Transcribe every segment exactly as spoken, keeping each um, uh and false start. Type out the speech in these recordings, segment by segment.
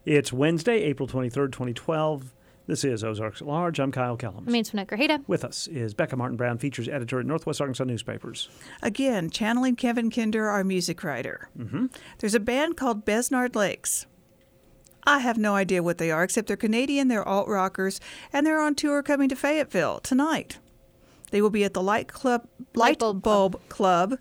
It's Wednesday, April twenty-third, twenty twelve. This is Ozarks at Large. I'm Kyle Kellums. My name's Vanessa Grajeda. With us is Becca Martin Brown, features editor at Northwest Arkansas Newspapers. Again, channeling Kevin Kinder, our music writer. Mm-hmm. There's a band called Besnard Lakes. I have no idea what they are, except they're Canadian, they're alt-rockers, and they're on tour coming to Fayetteville tonight. They will be at the Light Club, Light, Light Bulb, Bulb Club.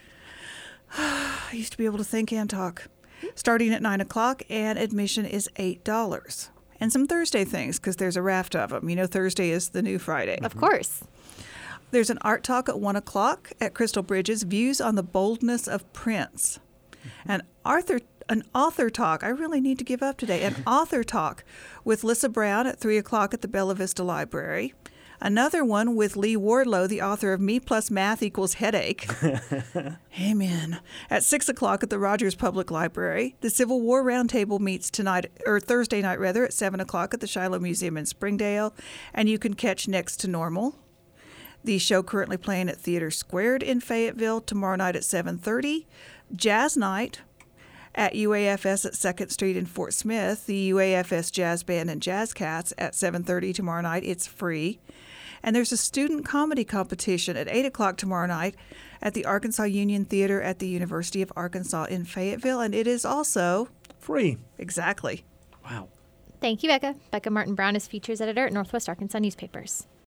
I used to be able to think and talk. Starting at nine o'clock, and admission is eight dollars. And some Thursday things, because there's a raft of them. You know, Thursday is the new Friday. Of course. There's an art talk at one o'clock at Crystal Bridges, Views on the Boldness of Prince. And Arthur, an author talk, I really need to give up today, an author talk with Lissa Brown at three o'clock at the Bella Vista Library. Another one with Lee Wardlow, the author of Me Plus Math Equals Headache. Amen. At six o'clock at the Rogers Public Library. The Civil War Roundtable meets tonight, or Thursday night rather, at seven o'clock at the Shiloh Museum in Springdale. And you can catch Next to Normal. The show currently playing at Theater Squared in Fayetteville tomorrow night at seven thirty. Jazz Night at U A F S at second Street in Fort Smith. The U A F S Jazz Band and Jazz Cats at seven thirty tomorrow night. It's free. And there's a student comedy competition at eight o'clock tomorrow night at the Arkansas Union Theater at the University of Arkansas in Fayetteville. And it is also free. Exactly. Wow. Thank you, Becca. Becca Martin Brown is features editor at Northwest Arkansas Newspapers.